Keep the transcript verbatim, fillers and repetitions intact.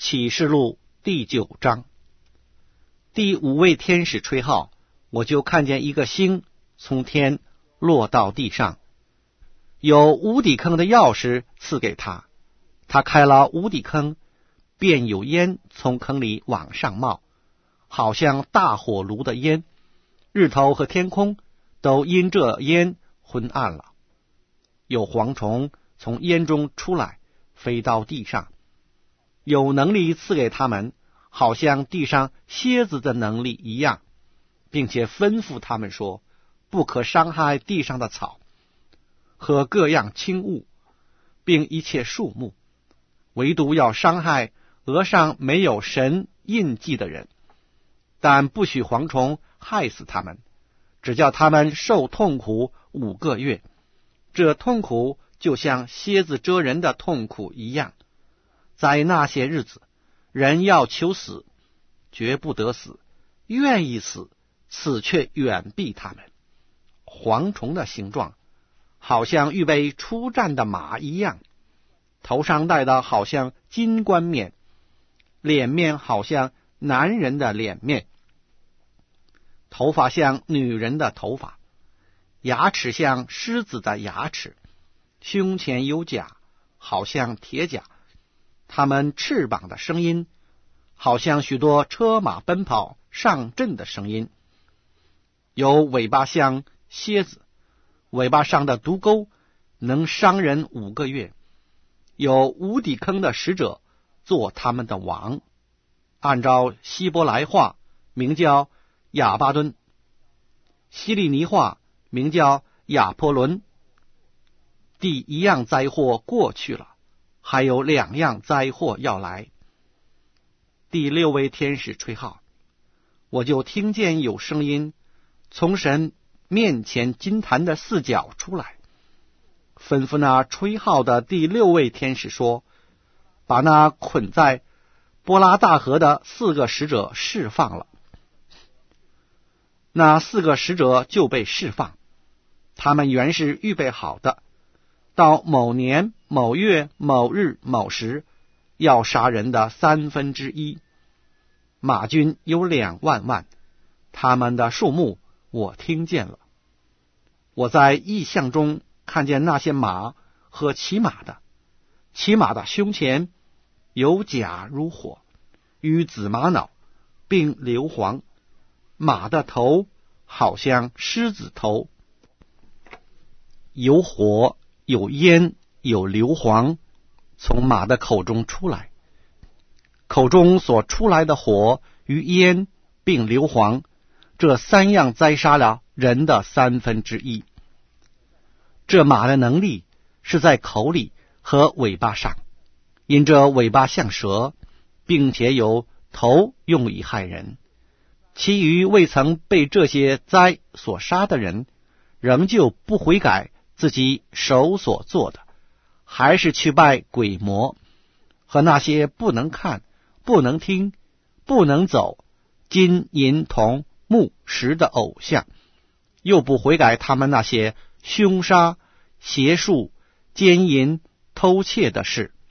启示录第九章。第五位天使吹号，我就看见一个星从天落到地上，有无底坑的钥匙赐给他，他开了无底坑，便有烟从坑里往上冒，好像大火炉的烟，日头和天空都因这烟昏暗了。有蝗虫从烟中出来，飞到地上，有能力赐给他们，好像地上蝎子的能力一样，并且吩咐他们说，不可伤害地上的草和各样轻物，并一切树木，唯独要伤害额上没有神印记的人，但不许蝗虫害死他们，只叫他们受痛苦五个月，这痛苦就像蝎子蛰人的痛苦一样。在那些日子，人要求死，绝不得死；愿意死，死却远避他们。蝗虫的形状好像预备出战的马一样，头上戴的好像金冠冕，脸面好像男人的脸面，头发像女人的头发，牙齿像狮子的牙齿，胸前有甲，好像铁甲。他们翅膀的声音好像许多车马奔跑上阵的声音，有尾巴像蝎子，尾巴上的毒钩能伤人五个月，有无底坑的使者做他们的王，按照希伯来话名叫亚巴敦，希利尼话名叫亚波伦。第一样灾祸过去了，还有两样灾祸要来。第六位天使吹号，我就听见有声音从神面前金坛的四角出来，吩咐那吹号的第六位天使说，把那捆在波拉大河的四个使者释放了。那四个使者就被释放，他们原是预备好的，到某年某月某日某时要杀人的三分之一。马军有两万万，他们的数目我听见了。我在异象中看见那些马和骑马的，骑马的胸前有甲如火，与紫玛瑙，并硫磺，马的头好像狮子头，有火有烟有硫磺从马的口中出来，口中所出来的火与烟并硫磺，这三样宰杀了人的三分之一。这马的能力是在口里和尾巴上，因这尾巴像蛇，并且有头用以害人。其余未曾被这些灾所杀的人，仍旧不悔改自己手所做的，还是去拜鬼魔和那些不能看不能听不能走金银铜木石的偶像，又不悔改他们那些凶杀邪术奸淫偷窃的事。